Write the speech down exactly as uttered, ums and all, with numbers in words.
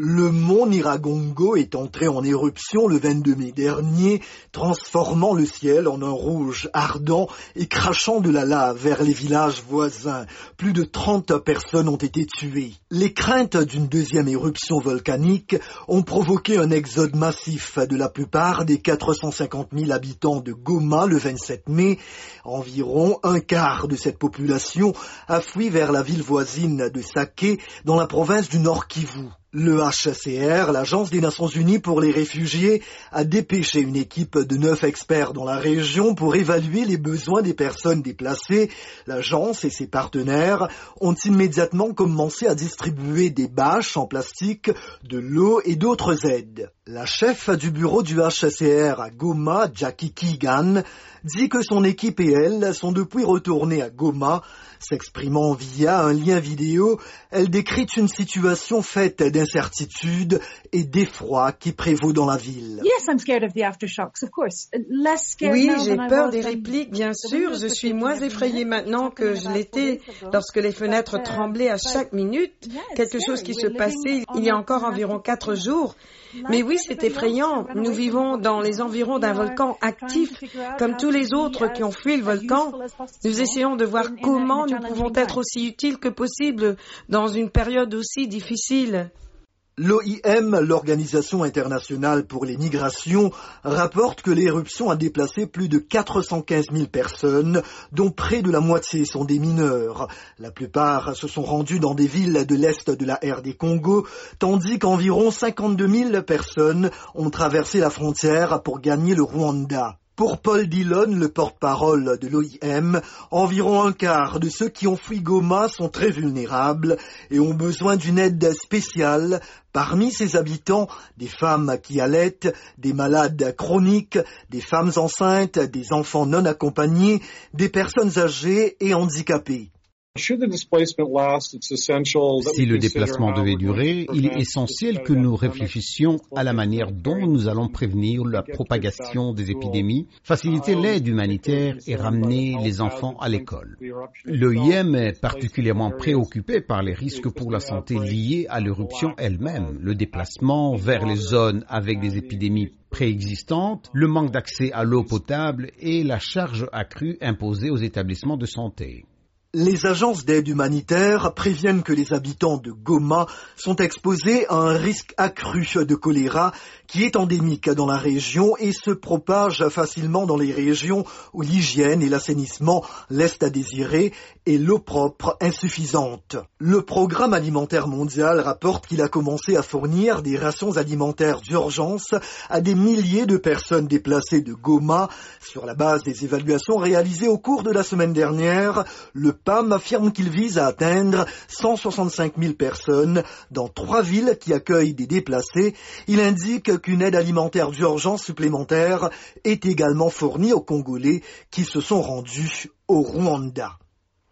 Le mont Nyiragongo est entré en éruption le vingt-deux mai dernier, transformant le ciel en un rouge ardent et crachant de la lave vers les villages voisins. Plus de trente personnes ont été tuées. Les craintes d'une deuxième éruption volcanique ont provoqué un exode massif de la plupart des quatre cent cinquante mille habitants de Goma le vingt-sept mai. Environ un quart de cette population a fui vers la ville voisine de Sake dans la province du Nord Kivu. Le H C R, l'Agence des Nations Unies pour les réfugiés, a dépêché une équipe de neuf experts dans la région pour évaluer les besoins des personnes déplacées. L'agence et ses partenaires ont immédiatement commencé à distribuer des bâches en plastique, de l'eau et d'autres aides. La chef du bureau du H C R à Goma, Jackie Keegan, dit que son équipe et elle sont depuis retournées à Goma. S'exprimant via un lien vidéo, elle décrit une situation faite d'incertitude et d'effroi qui prévaut dans la ville. Oui, j'ai peur des répliques, bien sûr. Je suis moins effrayée maintenant que je l'étais lorsque les fenêtres tremblaient à chaque minute. Quelque chose qui se passait il y a encore environ quatre jours. Mais oui, c'est effrayant. Nous vivons dans les environs d'un volcan actif, comme tous les autres qui ont fui le volcan. Nous essayons de voir comment nous pouvons être aussi utiles que possible dans une période aussi difficile. L'O I M, l'Organisation internationale pour les migrations, rapporte que l'éruption a déplacé plus de quatre cent quinze mille personnes, dont près de la moitié sont des mineurs. La plupart se sont rendus dans des villes de l'Est de la R D Congo, tandis qu'environ cinquante-deux mille personnes ont traversé la frontière pour gagner le Rwanda. Pour Paul Dillon, le porte-parole de l'O I M, environ un quart de ceux qui ont fui Goma sont très vulnérables et ont besoin d'une aide spéciale. Parmi ces habitants, des femmes qui allaitent, des malades chroniques, des femmes enceintes, des enfants non accompagnés, des personnes âgées et handicapées. Si le déplacement devait durer, il est essentiel que nous réfléchissions à la manière dont nous allons prévenir la propagation des épidémies, faciliter l'aide humanitaire et ramener les enfants à l'école. L'O I M est particulièrement préoccupé par les risques pour la santé liés à l'éruption elle-même, le déplacement vers les zones avec des épidémies préexistantes, le manque d'accès à l'eau potable et la charge accrue imposée aux établissements de santé. Les agences d'aide humanitaire préviennent que les habitants de Goma sont exposés à un risque accru de choléra qui est endémique dans la région et se propage facilement dans les régions où l'hygiène et l'assainissement laissent à désirer et l'eau propre insuffisante. Le Programme alimentaire mondial rapporte qu'il a commencé à fournir des rations alimentaires d'urgence à des milliers de personnes déplacées de Goma. Sur la base des évaluations réalisées au cours de la semaine dernière, le P A M affirme qu'il vise à atteindre cent soixante-cinq mille personnes dans trois villes qui accueillent des déplacés. Il indique qu'une aide alimentaire d'urgence supplémentaire est également fournie aux Congolais qui se sont rendus au Rwanda.